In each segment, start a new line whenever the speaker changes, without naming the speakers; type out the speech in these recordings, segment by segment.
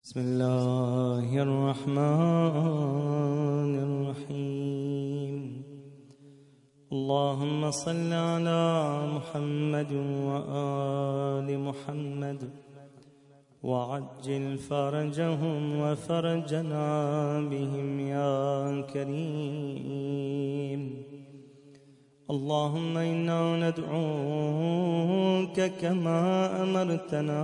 بسم الله الرحمن الرحيم. اللهم صل على محمد وآل محمد وعجل فرجهم وفرجنا بهم يا كريم. اللهم إنا ندعوك كما أمرتنا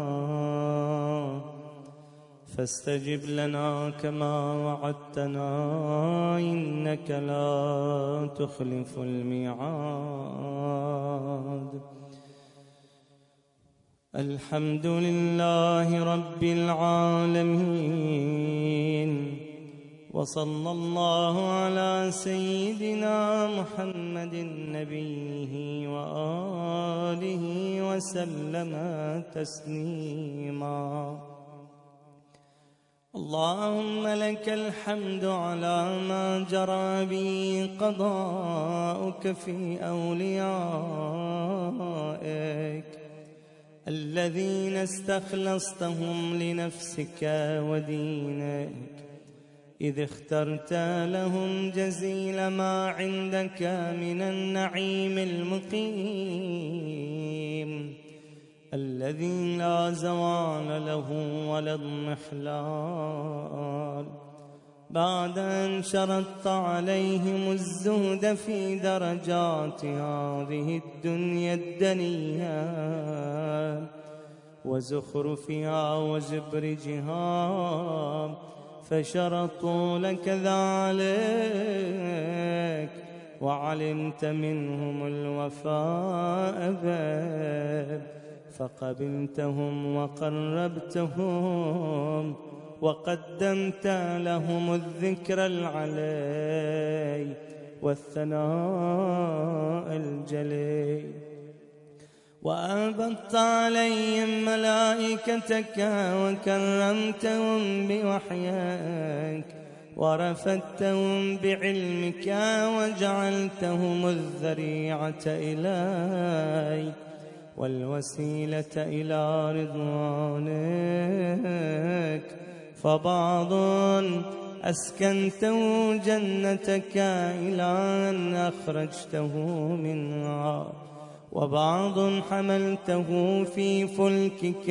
فاستجب لنا كما وعدتنا إنك لا تخلف الميعاد. الحمد لله رب العالمين، وصلى الله على سيدنا محمد نبيه وآله وسلم تسليما. اللهم لك الحمد على ما جرى به قضاؤك في أوليائك الذين استخلصتهم لنفسك ودينك، إذ اخترت لهم جزيل ما عندك من النعيم المقيم الذي لا زوال له ولا اضمحلال، بعد أن شرطت عليهم الزهد في درجات هذه الدنيا الدنيا وزخرفها وزبرجها، فشرطوا لك ذلك وعلمت منهم الوفاء به، فقبلتهم وقربتهم وقدمت لهم الذكر العلي والثناء الجلي، وأبقت عليهم ملائكتك وكرمتهم بوحيك ورفدتهم بعلمك وجعلتهم الذريعة إليك والوسيلة إلى رضوانك، فبعض أسكنته جنتك إلى أن أخرجته منها، وبعض حملته في فلكك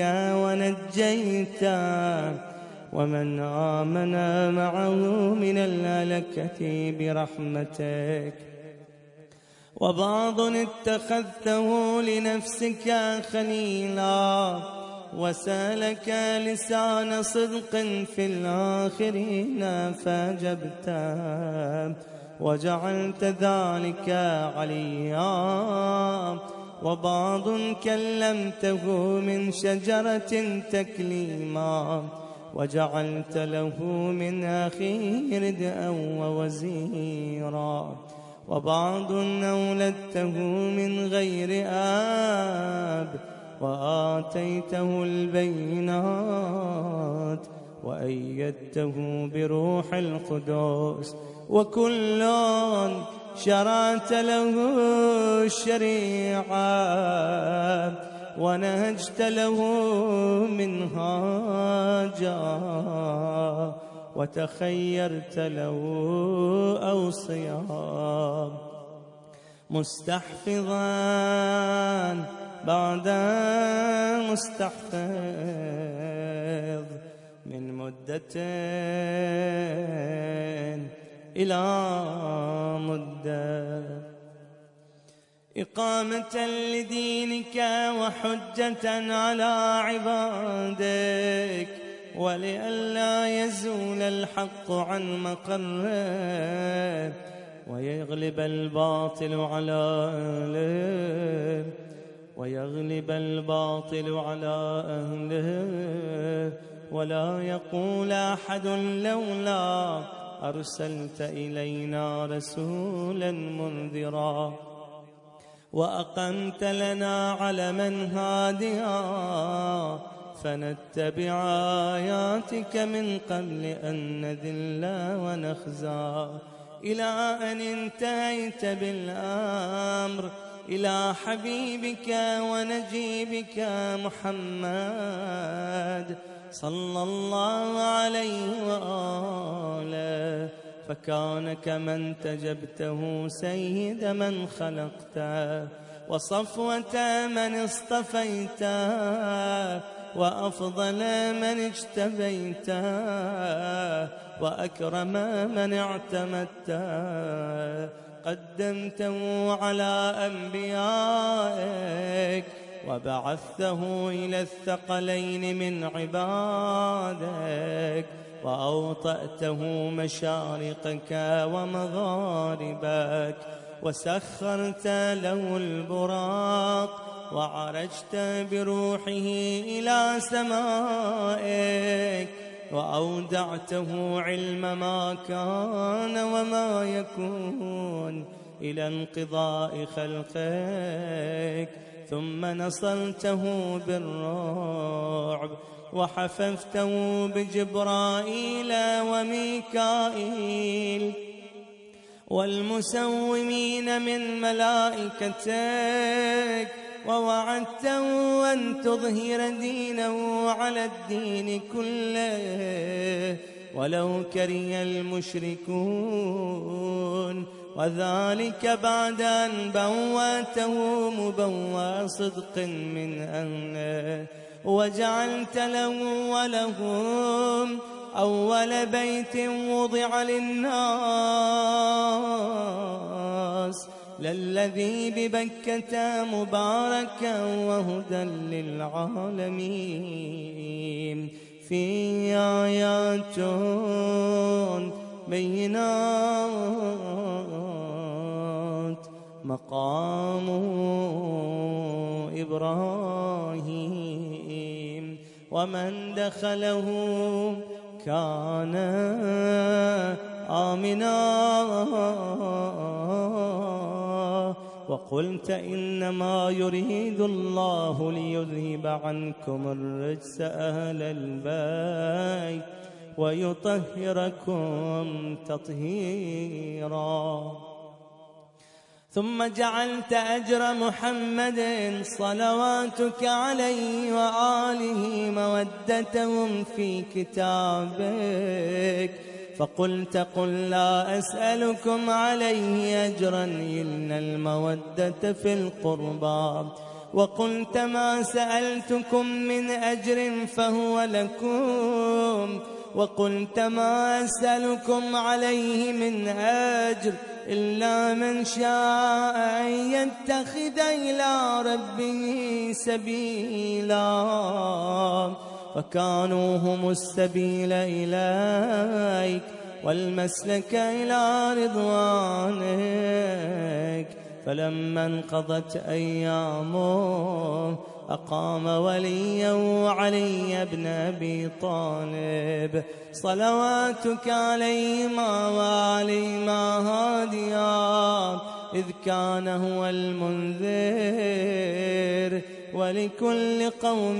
ونجيته ومن آمن معه من الهلكة برحمتك، وبعض اتخذته لنفسك خليلا وسالك لسان صدق في الآخرين فأجبته وجعلت ذلك عليا، وبعض كلمته من شجرة تكليما وجعلت له من أخيه ردءا ووزيرا، وبعض أولدته من غير آب وآتيته البينات وأيدته بروح القدس، وكل شرعت له الشريعة ونهجت له منهاجا وتخيرت له أوصيا، مستحفظا بعد مستحفظ من مدة إلى مدة، إقامة لدينك وحجة على عبادك، ولئلا يزول الحق عن مقره ويغلب الباطل على أهله ولا يقول أحد لولا أرسلت إلينا رسولا منذرا، وأقمت لنا علما هاديا فنتبع آياتك من قبل أن نذل ونخزى، إلى أن انتهيت بالأمر إلى حبيبك ونجيبك محمد صلى الله عليه وآله، فكان كمن تجبته سيد من خلقته، وصفوة من اصطفيته، وأفضل من اجتبيته، وأكرم من اعتمدته. قدمته على أنبيائك، وبعثته إلى الثقلين من عبادك، وأوطأته مشارقك ومغاربك، وسخرت له البراق، وعرجت بروحه إلى سمائك، وأودعته علم ما كان وما يكون إلى انقضاء خلقك، ثم نصرته بالرعب، وحففته بجبرائيل وميكائيل والمسومين من ملائكتك، ووعدته أن تظهر دينه على الدين كله ولو كره المشركون، وذلك بعد أن بوأته مبوأ صدق من أهله، وجعلت له ولهم أول بيت وضع للناس للذي ببكة مباركا وهدى للعالمين، فيه آيات بينات مقام إبراهيم، ومن دخله كان آمنا. وقلت إنما يريد الله ليذهب عنكم الرجس أهل البيت ويطهركم تطهيرا. ثم جعلت أجر محمد صلواتك عليه وآله مودتهم في كتابك، فقلت قل لا أسألكم عليه أجرا إلا المودة في القربى، وقلت ما سألتكم من أجر فهو لكم، وقلت ما أسألكم عليه من أجر إلا من شاء أن يتخذ إلى ربه سبيلا، فكانوا هم السبيل إليك والمسلك إلى رضوانك. فلما انقضت أيامه أقام وليه علي بن أبي طالب صلواتك عليهما وعليهما هاديا، إذ كان هو المنذر ولكل قوم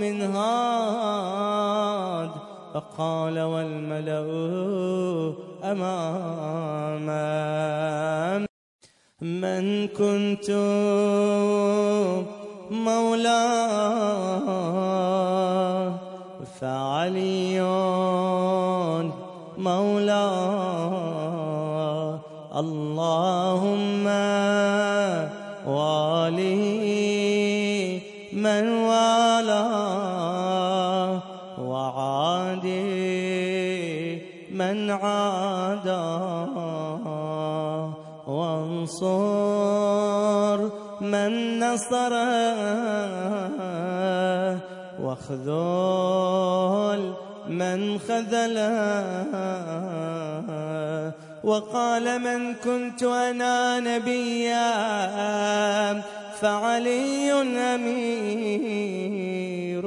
هاد. فقال والملأ أمامه من كنت مولاه فعلي مولاه، اللهم والي من والاه، وعادي من عاداه، وانصر من نصره، واخذل من خذله. وقال من كنت أنا نبيا فعلي أمير،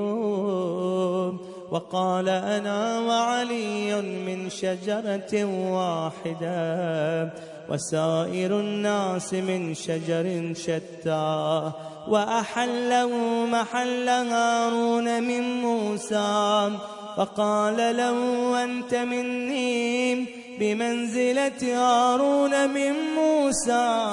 وقال أنا وعلي من شجرة واحدة، وسائر الناس من شجر شتى، وأحله محل هارون من موسى، فقال له أنت مني بمنزلة هارون من موسى،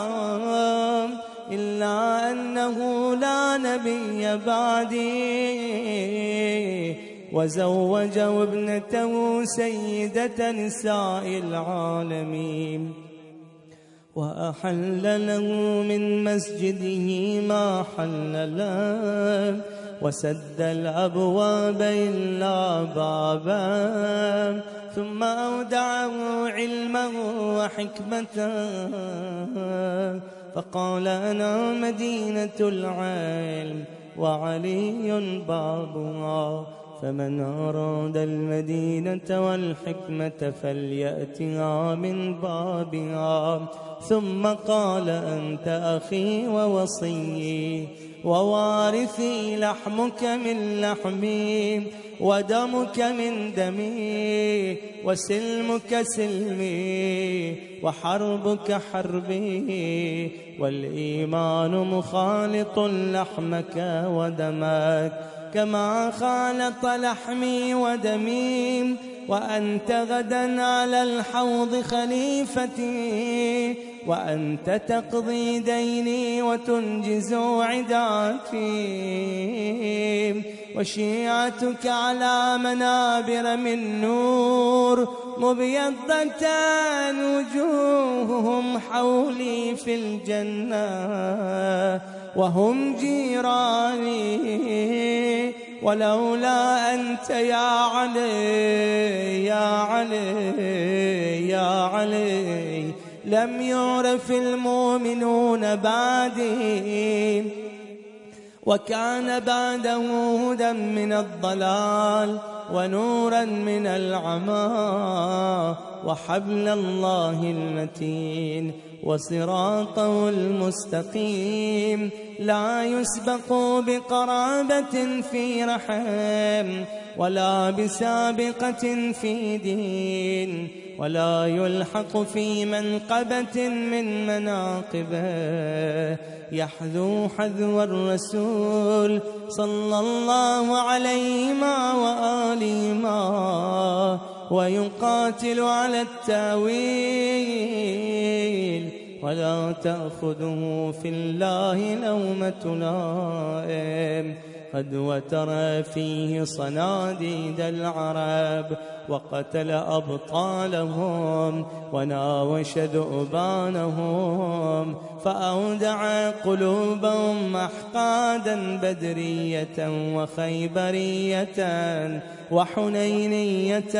إلا أنه لا نبي بعدي وزوجه ابنته سيدة نساء العالمين، وأحل له من مسجده ما حل له، وسد الأبواب إلا بابا، ثم أودعه علمه وحكمته، فقال أنا مدينة العلم وعلي بابها، فمن أراد المدينة والحكمة فليأتها من بابها. ثم قال أنت أخي ووصيي ووارثي، لحمك من لحمي ودمك من دمي، وسلمك سلمي وحربك حربي، والإيمان مخالط لحمك ودمك كما خالط لحمي ودمي، وأنت غدا على الحوض خليفتي، وأنت تقضي ديني وتنجز عداتي، وشيعتك على منابر من نور مبيضة وجوههم حولي في الجنة، وهم جيراني، ولولا أنت يا علي يا علي يا علي لم يعرف المؤمنون بعدي، وكان بعده هدى من الضلال ونورا من العمى، وحبل الله المتين وصراطه المستقيم، لا يسبق بقرابة في رحم، ولا بسابقة في دين، ولا يلحق في منقبة من مناقبه، يحذو حذو الرسول صلى الله عليه وآله ويقاتل على التاويل، ولا تأخذه في الله لومة لائم، قد وترى فيه صناديد العرب، وقتل أبطالهم وناوش ذؤبانهم، فأودع قلوبهم أحقادا بدرية وخيبرية وحنينية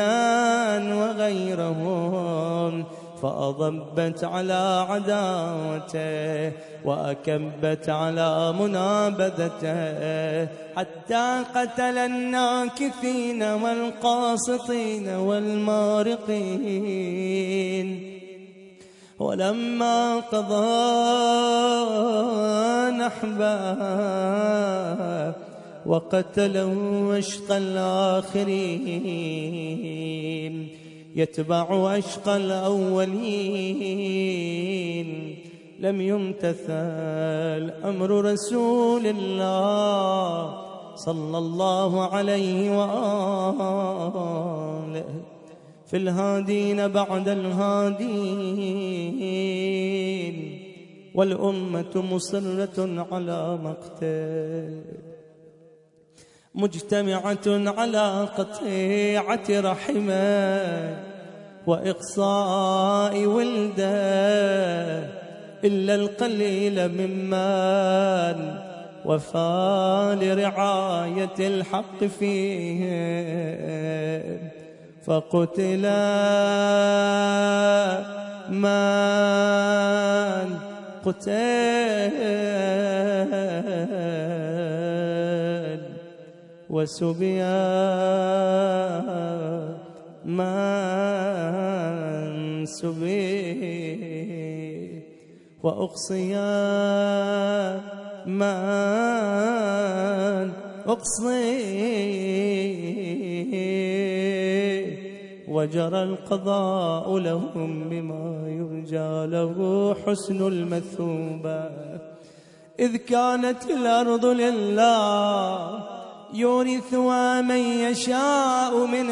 وغيرهم، فأضبت على عداوته وأكبت على منابذته، حتى قتل الناكثين والقاسطين والمارقين. ولما قضى نحبه وقتله أشقى الآخرين يتبع أشقى الأولين، لم يمتثل أمر رسول الله صلى الله عليه وآله في الهادين بعد الهادين، والأمة مصرة على مقته، مجتمعة على قطيعة رحمه وإقصاء ولده، إلا القليل ممن وفى لرعاية الحق فيه، فقتل من قتل، وسبي من سبي، وأقصي من أقصي، وجرى القضاء لهم بما يرجى له حسن المثوبة، إذ كانت الأرض لله يورثها من يشاء من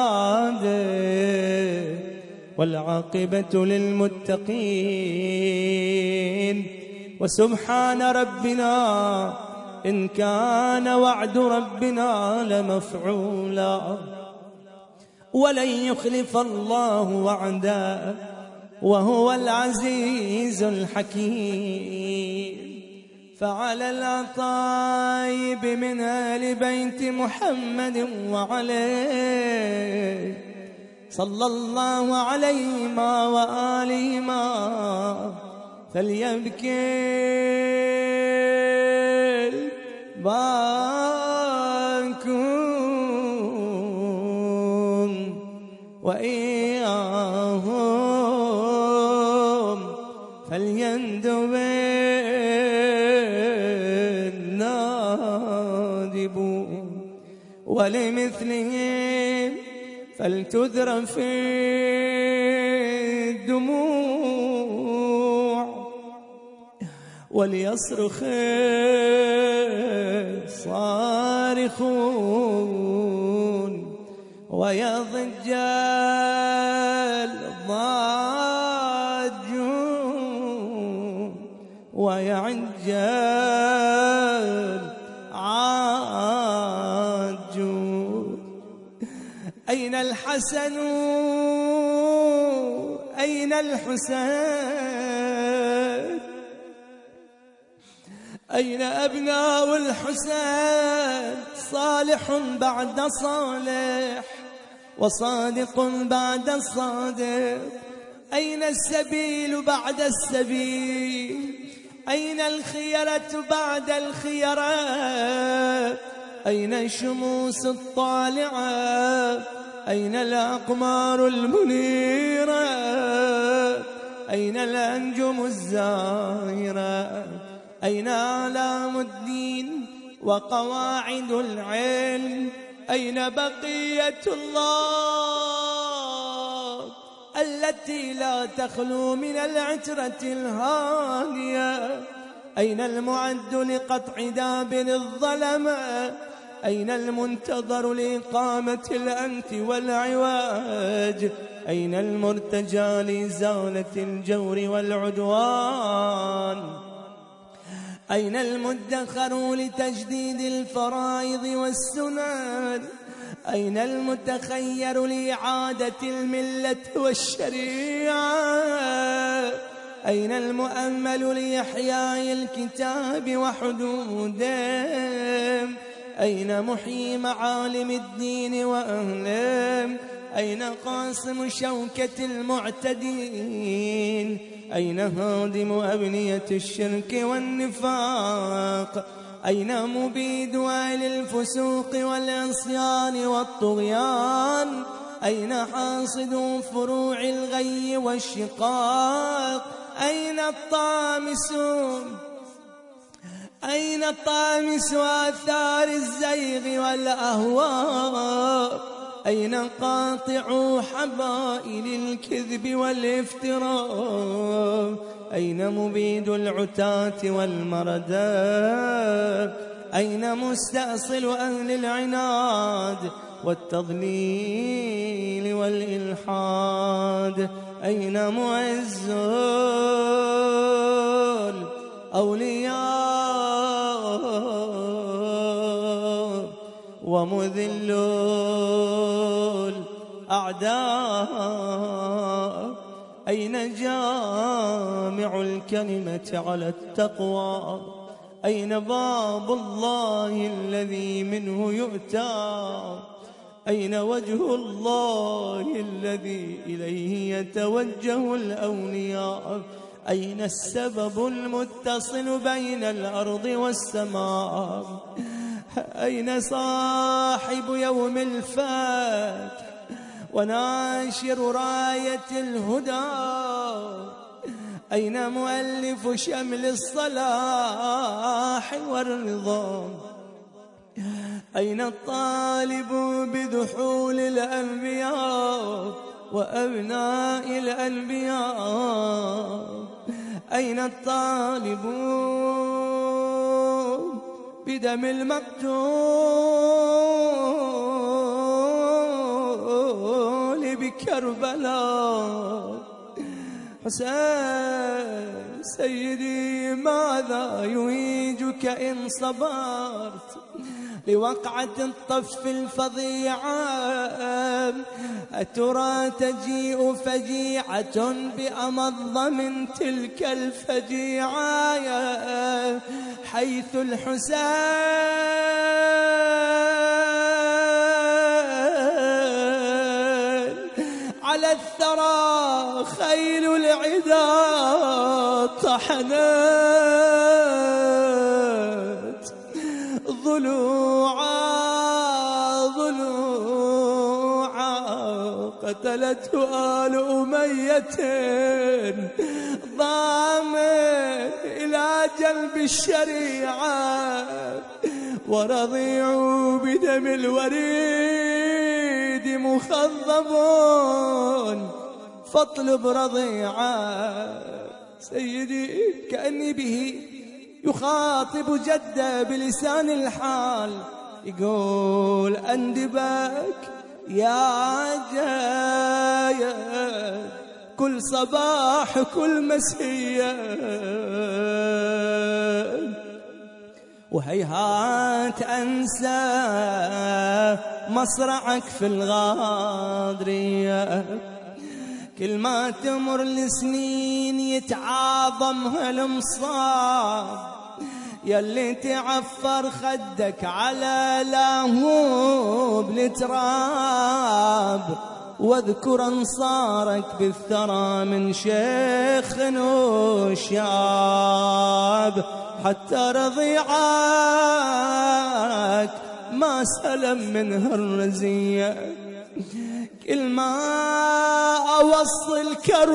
عباده، والعاقبة للمتقين. وسبحان ربنا إن كان وعد ربنا لمفعولا ولن يخلف الله وعده وهو العزيز الحكيم. فعلى الأطايب من آل بيت محمد وعليه صلى الله عليهما وآلهما فليبكي باكون وإياهم فليندب النادبون ولمثلهم فلتذر في الدموع وليصرخ الصارخون ويضج الضاجون ويعج العاجون. أين الحسن أين الحسين أين أبناء الحسين؟ صالح بعد صالح وصادق بعد الصادق. أين السبيل بعد السبيل؟ أين الخيرة بعد الخيرة؟ أين الشموس الطالعة؟ أين الأقمار المنيرة؟ أين الأنجم الزاهرة؟ أين آلام الدين وقواعد العلم؟ أين بقية الله التي لا تخلو من العترة الهانية؟ أين المعد لقطع دابر الظلمة؟ أين المنتظر لإقامة الأنت والعواج؟ أين المرتجى لإزالة الجور والعدوان؟ أين المدخر لتجديد الفرائض والسنن؟ أين المتخير لإعادة الملة والشريعة؟ أين المؤمل لإحياء الكتاب وحدوده؟ أين محيي معالم الدين وأهله؟ أين قاسم شوكة المعتدين؟ أين هادم أبنية الشرك والنفاق؟ أين مبيد أهل الفسوق والعصيان والطغيان؟ أين حاصد فروع الغي والشقاق؟ أين الطامسون؟ أين طامس آثار الزيغ والأهواء؟ أين قاطع حبائل الكذب والافتراء؟ أين مبيد العتاة والمردة؟ أين مستأصل أهل العناد والتضليل والإلحاد؟ أين معز الأولياء ومذل الأعداء؟ أين جامع الكلمة على التقوى؟ أين باب الله الذي منه يؤتى؟ أين وجه الله الذي إليه يتوجه الأولياء؟ أين السبب المتصل بين الأرض والسماء؟ أين صاحب يوم الفتح وناشر راية الهدى؟ أين مؤلف شمل الصلاح والرضا؟ أين الطالب بدحول الأنبياء وأبناء الأنبياء؟ أين الطالب بدم المقتول بكربلاء؟ حسين سيدي ماذا يهيجك إن صبرت لوقعة الطف الفظيعة؟ أترى تجيء فجيعة بأمض من تلك الفجيعة حيث الحسين على الثرى خيل العدا طحنت ضلوعا قتلته آل أمية ضامن إلى جلب الشريعة ورضيعوا بدم الوريد مخضبون فاطلب رضيعا. سيدي كأني به يخاطب جده بلسان الحال يقول أندبك يا جاية كل صباح كل مسية وهيهات أنسى مصرعك في الغاضرية كل ما تمر السنين يتعاظم هالمصاب يلي تعفر خدك على لاهوب التراب واذكر انصارك بالثرى من شيخ وشاب حتى رضيعك ما سلم منها الرزية كل ما أوصل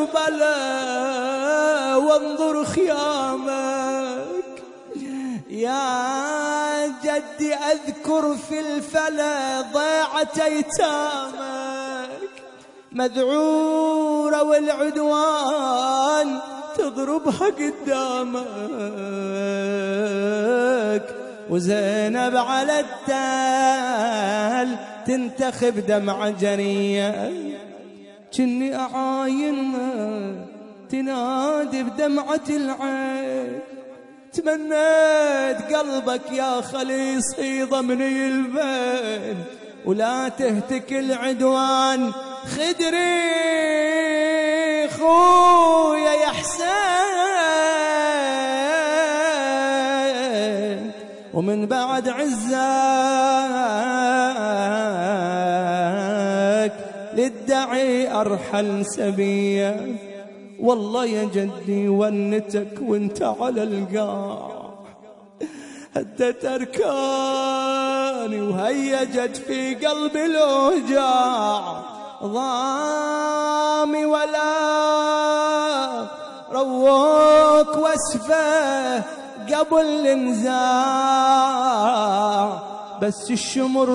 كربلاء وانظر خيامك يا جدي أذكر في الفلا ضيعة أيتامك مذعورة والعدوان تضربها قدامك وزينب على التال تنتخب دمعة جرية كني أعاينها تنادي بدمعة العين تمنيت قلبك يا خليص يضمني البين ولا تهتك العدوان خدري خويا يا حسين ومن بعد عزك للدعي أرحل سبيا والله يا جدي ونتك وانت على القاع هدت أركاني وهيجت في قلبي الأوجاع ضامي ولا روك واسفه قبل النزاع بس الشمر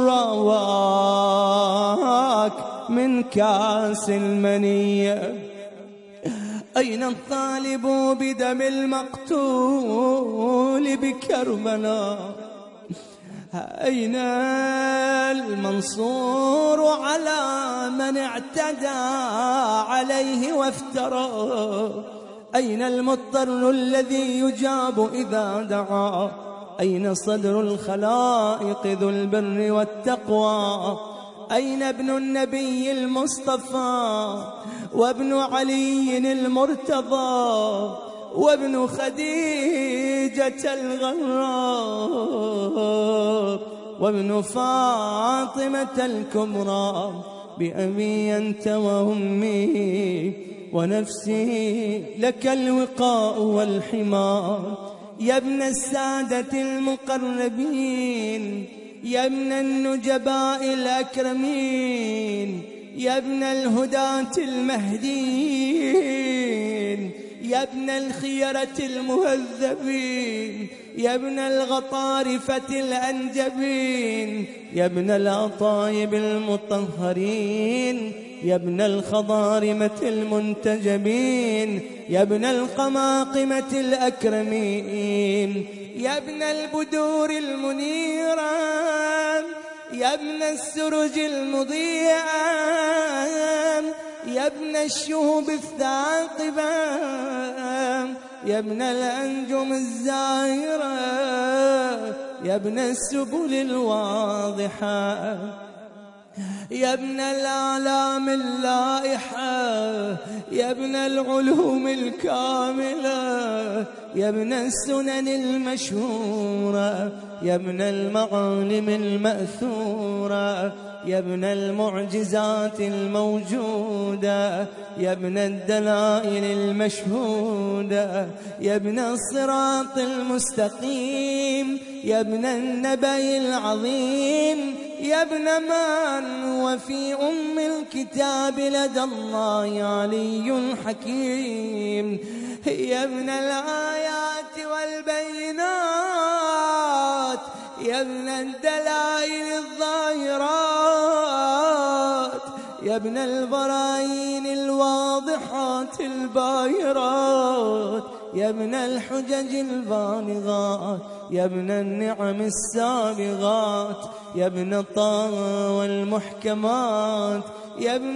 رواك من كاس المنية أين الطالب بدم المقتول بكربلاء أين المنصور على من اعتدى عليه وافترى أين المضطر الذي يجاب إذا دعا أين صدر الخلائق ذو البر والتقوى أين ابن النبي المصطفى وابن علي المرتضى وابن خديجة الغراء وابن فاطمة الكبرى بأبي أنت وأمي ونفسي لك الوقاء والحمار يا ابن السادة المقربين يا ابن النجباء الأكرمين يا ابن الهداة المهديين يا ابن الخيرة المهذبين يا ابن الغطارفة الأنجبين يا ابن الأطايب المطهرين يا ابن الخضارمة المنتجبين يا ابن القماقمة الأكرمين يا ابن البدور المنيرة يا ابن السرج المضيئة يا ابن الشهب الثاقبة، يا ابن الأنجم الزاهرة، يا ابن السبل الواضحة، يا ابن الأعلام اللائحة، يا ابن العلوم الكاملة، يا ابن السنن المشهورة، يا ابن المعالم المأثورة، يا ابن المعجزات الموجودة، يا ابن الدلائل المشهودة، يا ابن الصراط المستقيم، يا ابن النبأ العظيم، يا ابن من وفي أم الكتاب لدى الله علي حكيم، يا ابن الآيات والبينات، يا ابن الدلائل الظاهرات، يا ابن البراهين الواضحات الباهرات، يا ابن الحجج البالغات، يا ابن النعم السابغات، يا ابن طه والمحكمات، يا ابن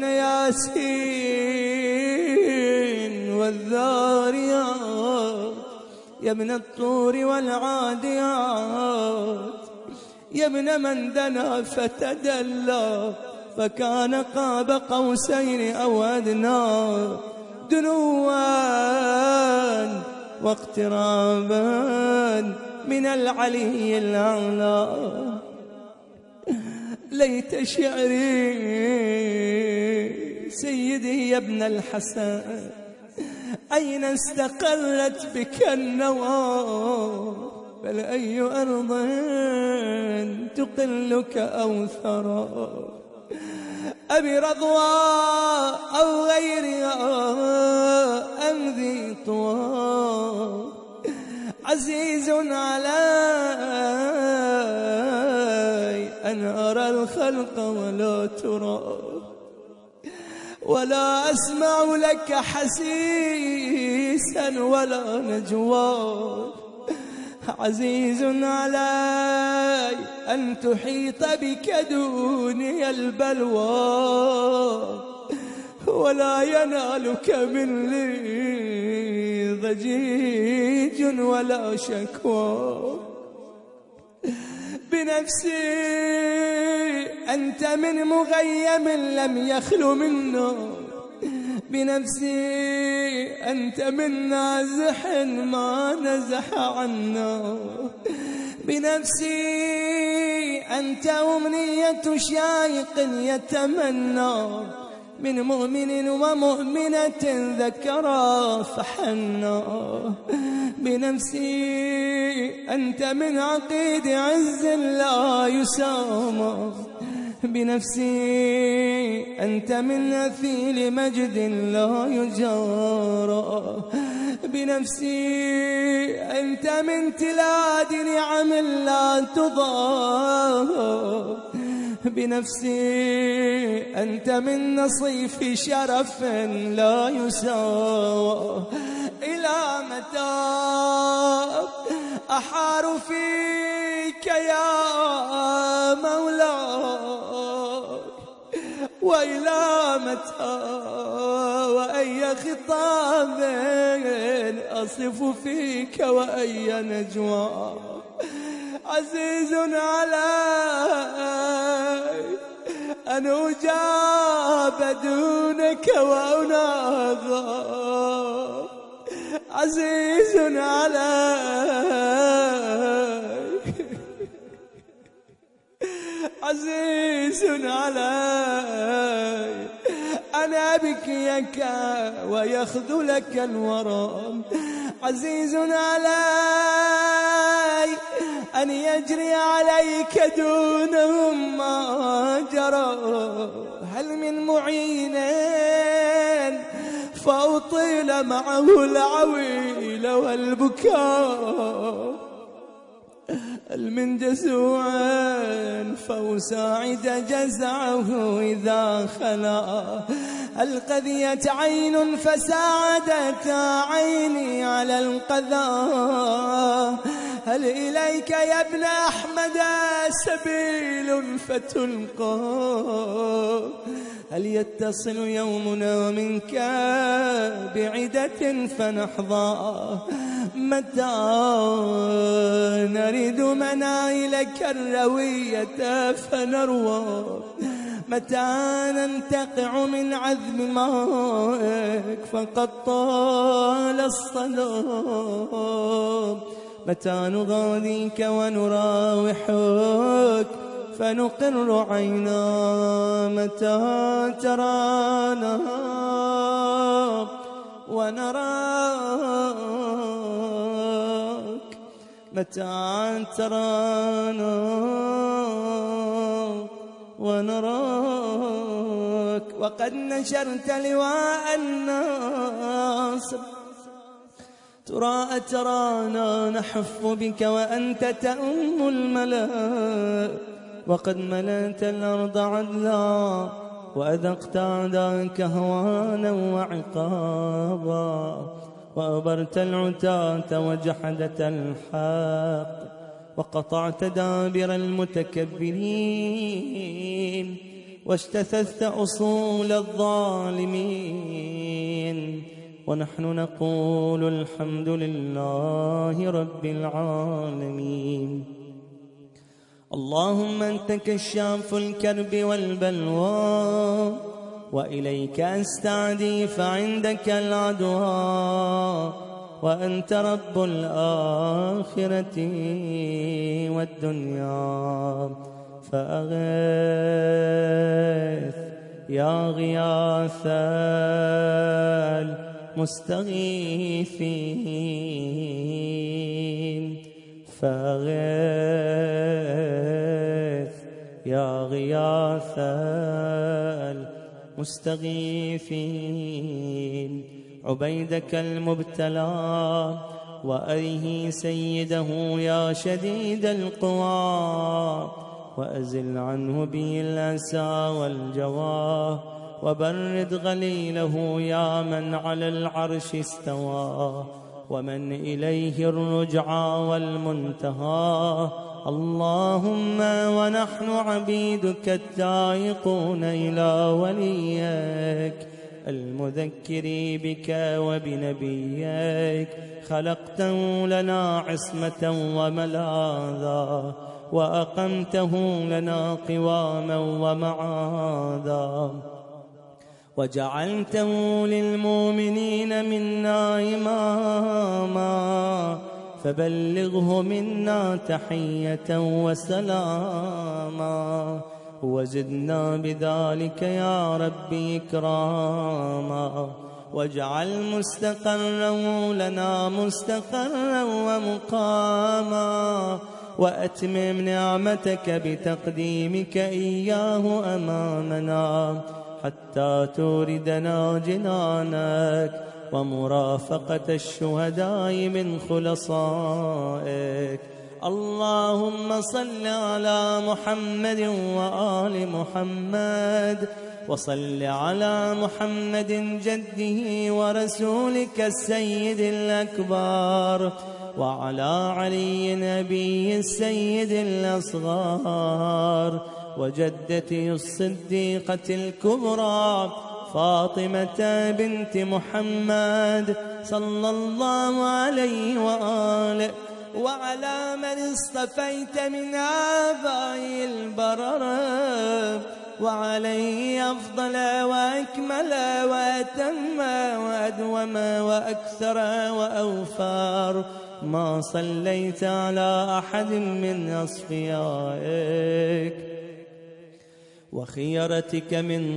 ياسين والذاريات، يا ابن الطور والعاديات، يا ابن من دنا فتدلى فكان قاب قوسين أو أدنى، دنوا واقترابا من العلي الأعلى. ليت شعري سيدي يا ابن الحسن أين استقرت بك النوى، بل أي أرض تقلك أو ثرى، أبي رضوى أو غيرها أم ذي طوى، عزيز علي أن أرى الخلق ولا ترى، ولا أسمع لك حسيسا ولا نجوى، عزيز علي أن تحيط بك دوني البلوى، ولا ينالك مني ضجيج ولا شكوى، بنفسي أنت من مغيم لم يخل منا، بنفسي أنت من نازح ما نزح عنا، بنفسي أنت أمنية شايق يتمنى، من مؤمن ومؤمنة ذكرا فحنا، بنفسي أنت من عقيد عز لا يسامى، بنفسي أنت من أثيل مجد لا يجارى، بنفسي أنت من تلاد نعم لا تضاهى، بنفسي أنت من نصيف شرف لا يساوى. إلى متى أحار فيك يا مولاي، وإلى متى وأي خطاب أصف فيك وأي نجوى، عزيز علي أن أجاب دونك وأناغى، عزيز علي عزيز علي أن أبكيك ويخذلك الورى، عزيز علي أن يجري عليك دونهم ما جرى، هل من معين فأطيل معه العويل والبكاء، هل من جزوع فأساعد جزعه إذا خلا، هل قذيت عين فساعدت عيني على القذى، هل إليك يا ابن أحمد سبيل فتلقى، هل يتصل يومنا ومنك بعدة فنحظى؟ متى نرد منايلك الروية فنروى؟ متى ننتقع من عذب مائك فقد طال الصدى؟ متى نغاديك ونراوحك فنقر عينا؟ متى ترانا ونراك؟ متى ترانا ونراك؟ وقد نشرت لواء الناصر، ترانا نحف بك وأنت تأم الملا، وقد ملأت الأرض عدلا وأذقت أعداءك هوانا وعقابا، وأبرت العتاة وجحدة الحق، وقطعت دابر المتكبرين، واجتثثت أصول الظالمين. ونحن نقول الحمد لله رب العالمين. اللهم أنت كشاف الكرب والبلوى، وإليك أستعدي فعندك العدوى، وأنت رب الآخرة والدنيا، فأغث يا غياث المستغيثين، فأغث يا غياث المستغيثين عبيدك المبتلى، وأريه سيده يا شديد القوى، وأزل عنه به الأسى والجوى، وبرد غليله يا من على العرش استوى، ومن إليه الرجعى والمنتهى. اللهم ونحن عبيدك التائقون إلى وليك المذكر بك وبنبيك، خلقته لنا عصمة وملاذا، وأقمته لنا قواما ومعاذا، وجعلته للمؤمنين منا إماما، فبلغه منا تحية وسلاما، وزدنا بذلك يا ربي إكراما، واجعل مستقره لنا مستقرا ومقاما، وأتمم نعمتك بتقديمك إياه أمامنا، حتى توردنا جنانك ومرافقة الشهداء من خلصائك. اللهم صل على محمد وآل محمد، وصل على محمد جده ورسولك السيد الأكبر، وعلى علي نبي السيد الأصغر، وجدته الصديقة الكبرى فاطمة بنت محمد صلى الله عليه وآله، وعلى من اصطفيت من آباء البررة، وعليه أفضل وأكمل وأتم وأدوم وأكثر وأوفر ما صليت على أحد من أصفيائك وخيرتك من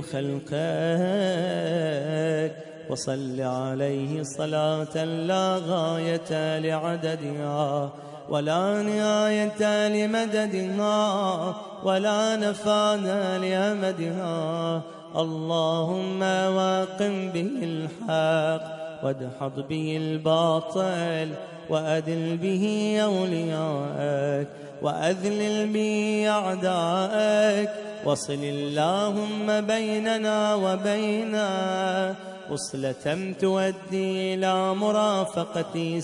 خلقك، وصل عليه صلاة لا غاية لعددها ولا نهاية لمددها ولا نفاد لأمدها. اللهم واقم به الحق وادحض به الباطل، وأدل به أولياءك وأذلل به أعداءك، وصل اللهم بيننا وبينه وصلة تؤدي إلى مرافقة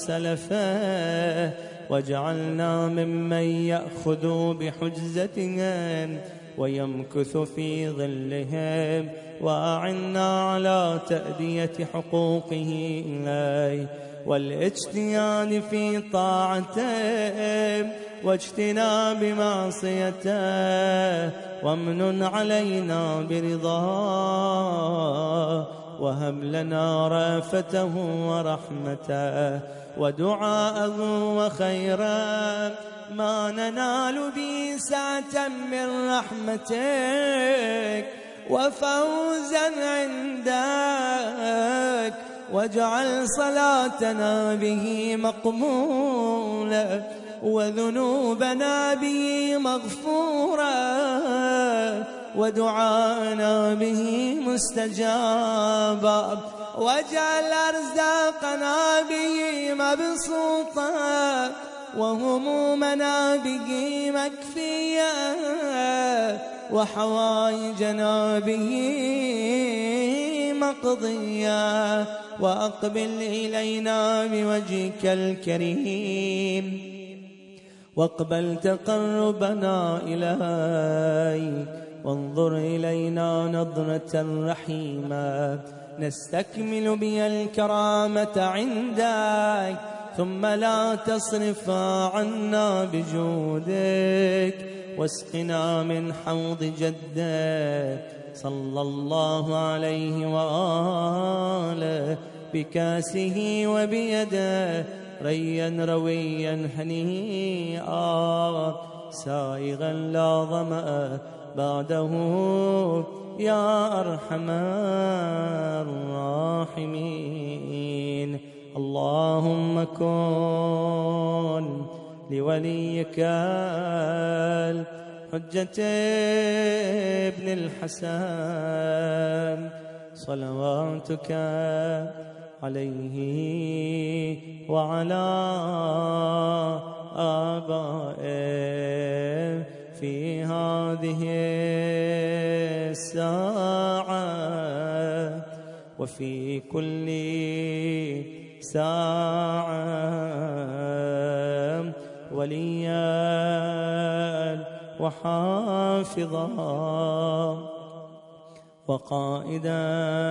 سلفه، واجعلنا ممن يأخذ بحجزتهم
ويمكث في ظلهم، وأعنا على تأدية حقوقه إليه والاجتهاد في طاعته واجتناب معصيته، وامنن علينا برضاه، وهب لنا رأفته ورحمته ودعاءه وخيرا ما ننال به سعة من رحمتك وفوزا عندك، واجعل صلاتنا به مقبولة وذنوبنا به مغفورة ودعانا به مستجابا، واجعل أرزاقنا به مبسوطة وهمومنا به مكفية وحوائجنا به مقضية، وأقبل إلينا بوجهك الكريم واقبل تقربنا إليك، وانظر إلينا نظرة رحيمة نستكمل بها الكرامة عندك، ثم لا تصرف عنا بجودك، واسقنا من حوض جدك صلى الله عليه وآله بكاسه وبيده ريا رويا هنيئا سائغا لا ظمأ بعده يا أرحم الراحمين. اللهم كن لوليك الحجة ابن الحسن صلواتك عليه وعلى آبائه في هذه الساعة وفي كل ساعة وليا وحافظا وقائدا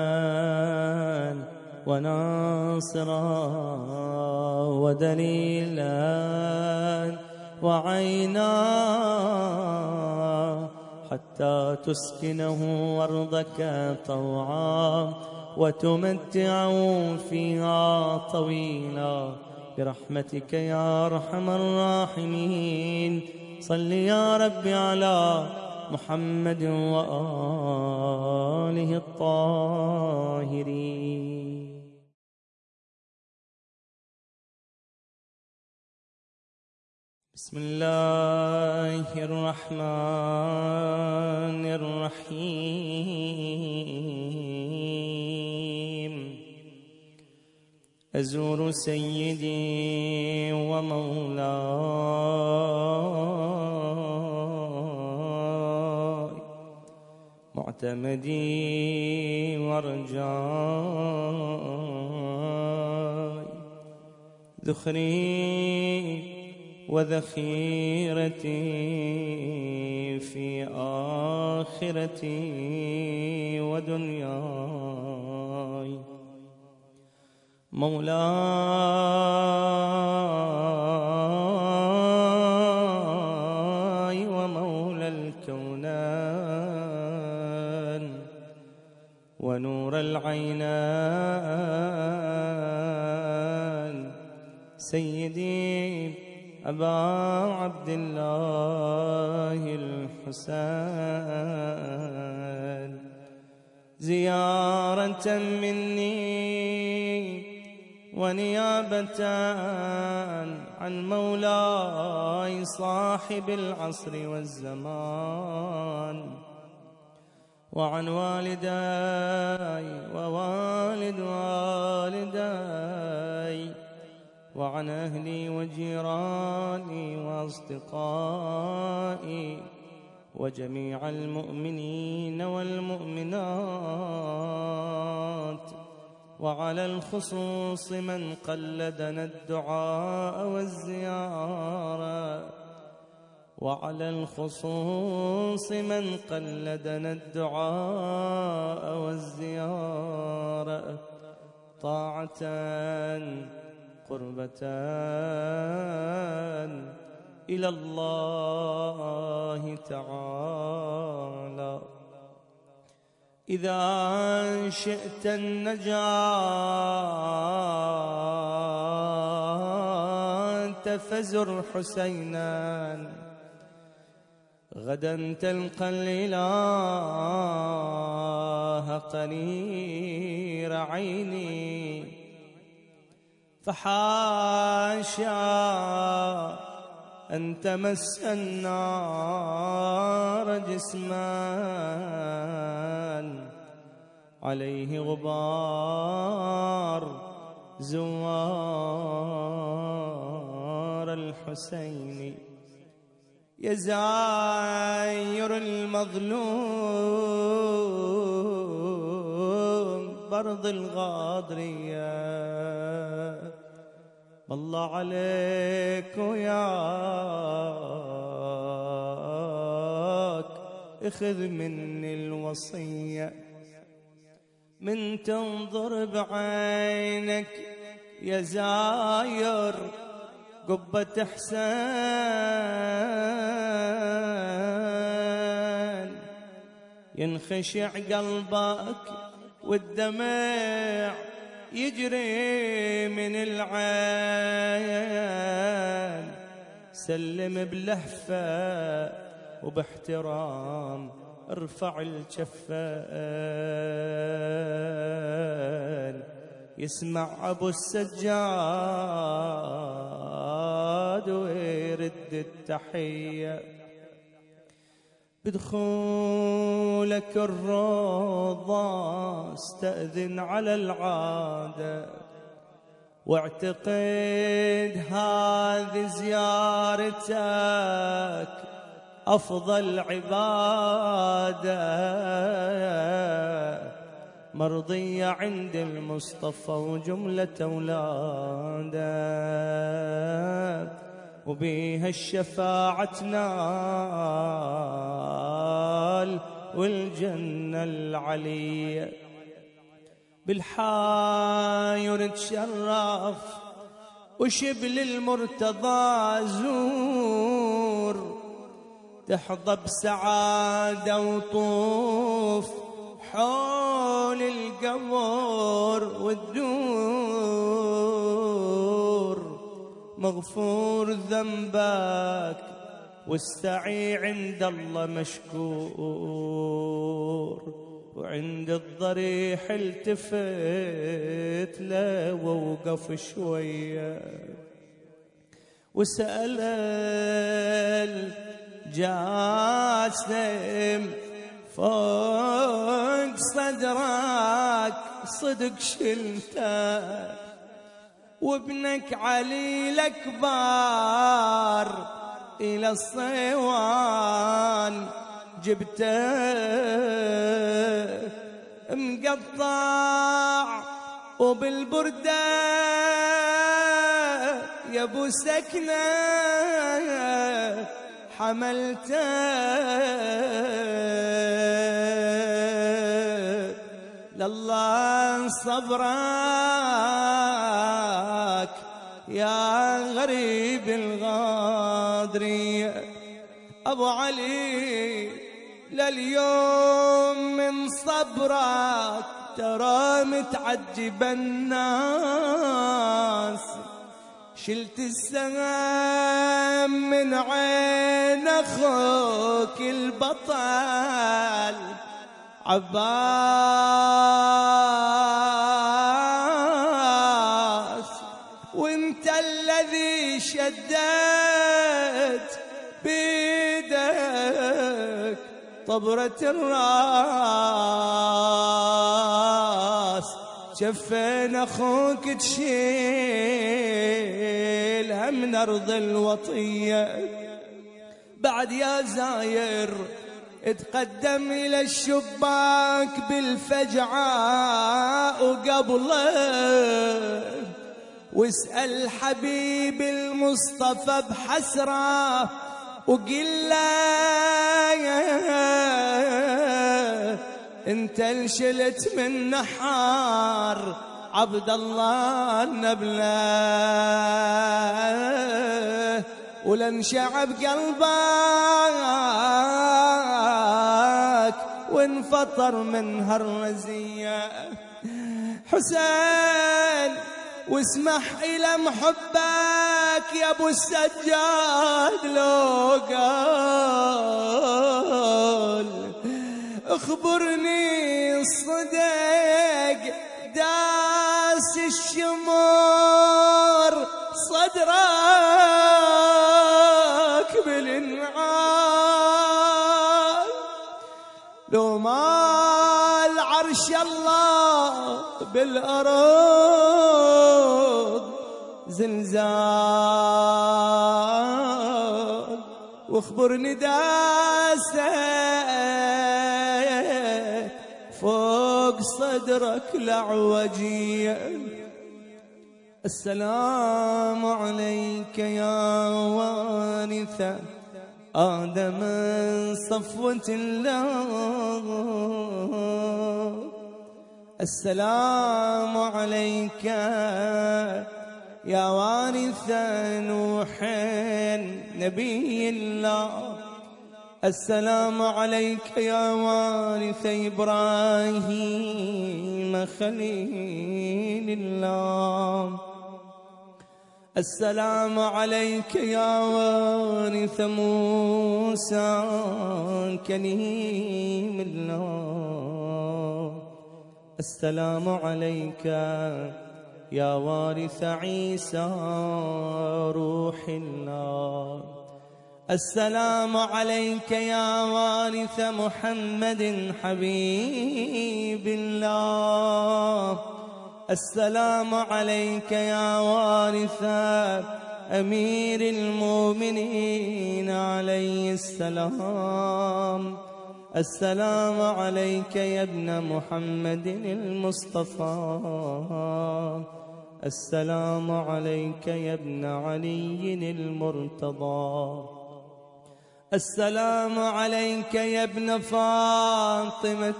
وناصرا ودليلا وعينا، حتى تسكنه أرضك طوعا وتمتعه فيها طويلا برحمتك يا أرحم الراحمين. صل يا رب على محمد وآله الطاهرين. بسم الله الرحمن الرحيم. أزور سيدي ومولاي معتمدي ورجاي، ذخري وذخيرتي في آخرتي ودنياي، مولاي ومولى الكونين ونور العينين، سيدي أبا عبد الله الحسين، زيارة مني ونيابة عن مولاي صاحب العصر والزمان، وعن والداي ووالد والداي، وعن أهلي وجيراني وأصدقائي وجميع المؤمنين والمؤمنات، وعلى الخصوص من قلدنا الدعاء والزيارة، وعلى الخصوص من قلدنا الدعاء والزيارة طاعة قربة إلى الله تعالى. إذا شئت النجاة فزر حسينا غدا تلقى الإله قرير عيني. فحاشا أن تمس النار جسمان عليه غبار زوار الحسين. يا زاير المظلوم برض الغاضرية الله عليك وياك اخذ مني الوصية من تنظر بعينك يا زاير قبة حسين ينخشع قلبك والدمع يجري من العين. سلم بلهفة وباحترام ارفع الجفين. يسمع أبو السجاد ويرد التحية. بدخولك الروضة استأذن على العادة واعتقد هذه زيارتك أفضل عبادة مرضية عند المصطفى وجملة أولاده وبيها الشفاعة تنال والجنة العلية. بالحاير تشرف وشبل المرتضى زور تحظى بسعادة وطوف حول القبر والدور. مغفور ذنبك والسعي عند الله مشكور. وعند الضريح التفت له ووقف شوية وسأل الجاسم فوق صدرك صدق شلته وابنك علي الأكبر إلى الصيوان جبته مقطع وبالبردة يا ابو سكنة حملته لله صبرك يا غريب الغادرية. أبو علي لليوم من صبرك ترى متعجب الناس. شلت السهم من عين أخوك البطل عباس وانت الذي شدت بيدك طبرة الراس. شفين اخوك تشيلها من ارض الوطية. بعد يا زاير اتقدم الى الشباك بالفجعة وقبله واسأل حبيب المصطفى بحسرة وقل له انت انشلت من نحار عبد الله النبله، ولنشعب قلبك وانفطر من هالرزية. حسين واسمح إلى محبك يا ابو السجاد لو قال اخبرني الصدق داس الشمر صدرك بالانعال، لو مال عرش الله بالأرض زلزال، واخبرني داست فوق صدرك لعوجية. السلام عليك يا وارث آدم صفوة الله، السلام عليك يا وارث نوح نبي الله، السلام عليك يا وارث إبراهيم خليل الله، السلام عليك يا وارث موسى كليم الله، السلام عليك يا وارث عيسى روح الله، السلام عليك يا وارث محمد حبيب الله، السلام عليك يا وارث أمير المؤمنين عليه السلام، السلام عليك يا ابن محمد المصطفى، السلام عليك يا ابن علي المرتضى، السلام عليك يا ابن فاطمة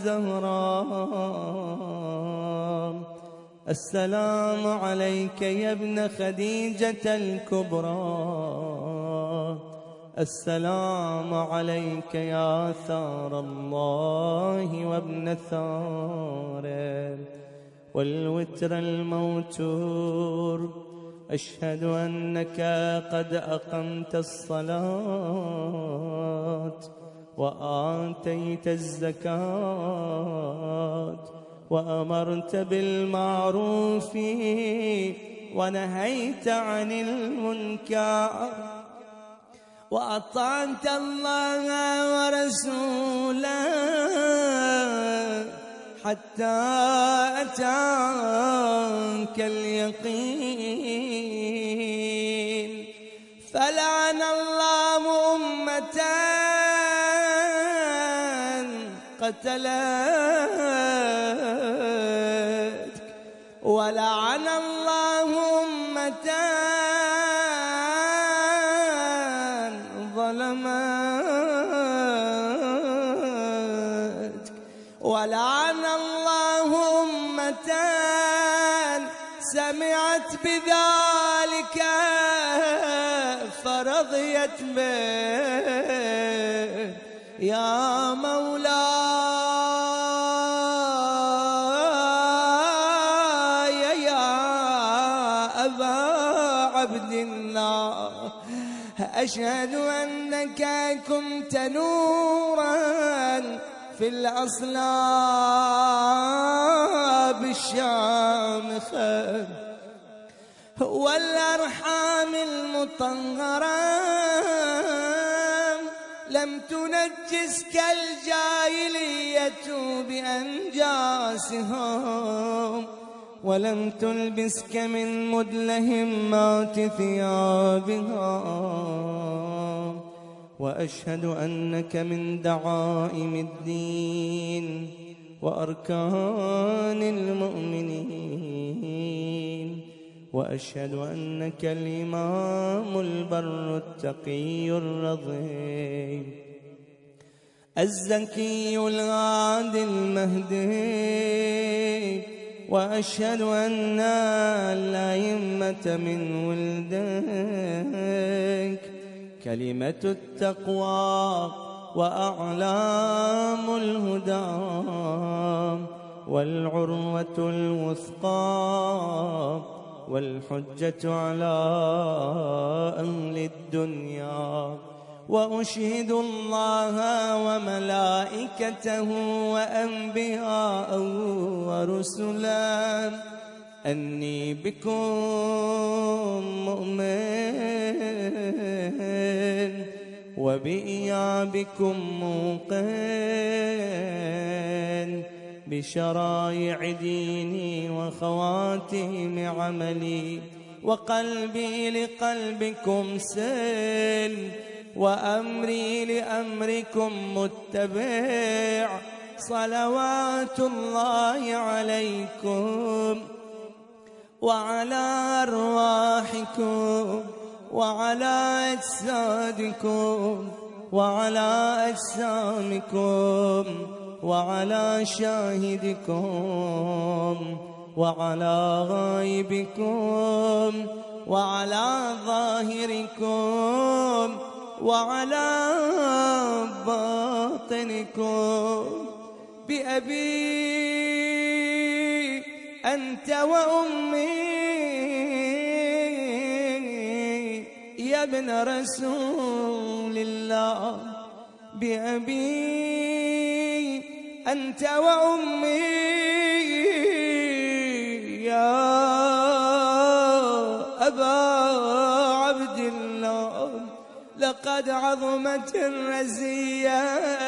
الزهراء، السلام عليك يا ابن خديجة الكبرى، السلام عليك يا ثار الله وابن ثاره والوتر الموتور، أشهد أنك قد أقمت الصلاة وآتيت الزكاة وأمرت بالمعروف ونهيت عن المنكر وأطعت الله ورسوله حتى أتاك اليقين، فلعن الله أمة قتلتك، ولعن الله أمة ظلمتك، ولعن الله أمة سمعت بذلك فرضيت به. يا مولاي يا أبا عبد الله، أشهد أنك كنت نورا في الأصلاب الشامخة والأرحام المطهرة، لم تنجسك الجاهلية بأنجاسهم، ولم تلبسك من مدلهمات ثيابها، وأشهد أنك من دعائم الدين وأركان المؤمنين وأشهد أنك الإمام البر التقي الرضي الزكي العادل المهدي، وأشهد أن الأئمة من ولدك كلمة التقوى وأعلام الهدى والعروة الوثقى والحجة على أهل الدنيا. وأشهد الله وملائكته وأنبياءه ورسلا أني بكم مؤمن وبإيابكم موقن بشرائع ديني وخواتيم عملي، وقلبي لقلبكم سل وأمري لأمركم متبع. صلوات الله عليكم وعلى أرواحكم وعلى أجسادكم وعلى أجسامكم وعلى شاهدكم وعلى غائبكم وعلى ظاهركم وعلى باطنكم. بأبي أنت وأمي يا ابن رسول الله، بأبي أنت وأمي يا أبا عبد الله. لقد عظمت الرزية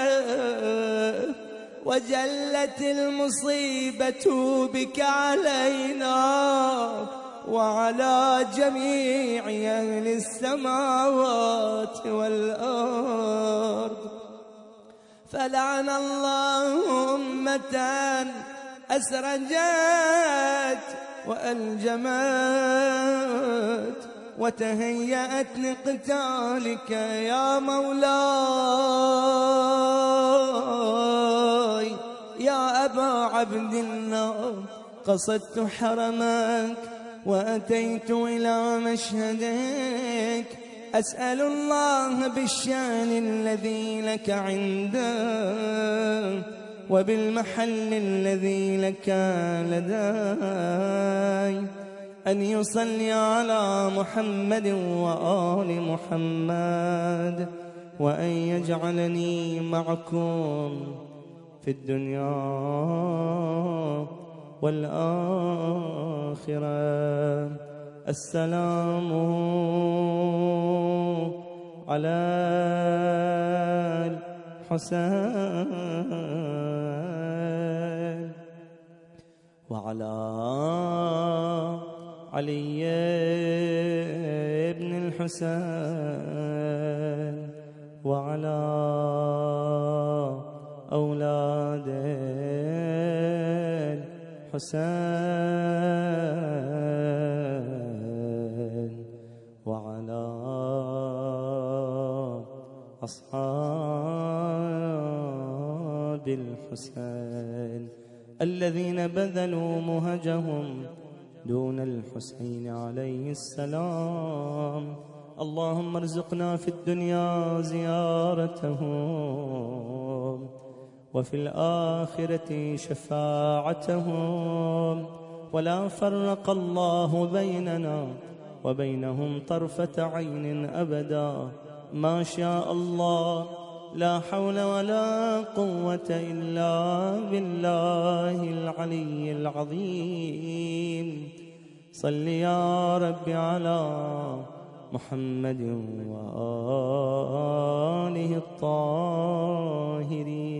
وجلت المصيبة بك علينا وعلى جميع أهل السماوات والأرض. فلعن الله أمة أسرجت وألجمت وتهيأت لقتالك يا مولاي يا أبا عبد الله. قصدت حرمك وأتيت إلى مشهدك، أسأل الله بالشان الذي لك عنده وبالمحل الذي لك لدي أن يصلي على محمد وآل محمد، وأن يجعلني معكم في الدنيا والآخرة. السلام على الحسين وعلى علي بن الحسين وعلى أولاد الحسين وعلى أصحاب الحسين الذين بذلوا مهجهم دون الحسين عليه السلام. اللهم ارزقنا في الدنيا زيارتهم وفي الآخرة شفاعتهم، ولا فرق الله بيننا وبينهم طرفة عين أبدا. ما شاء الله، لا حول ولا قوة إلا بالله العلي العظيم. صل يا رب على محمد وآله الطاهرين.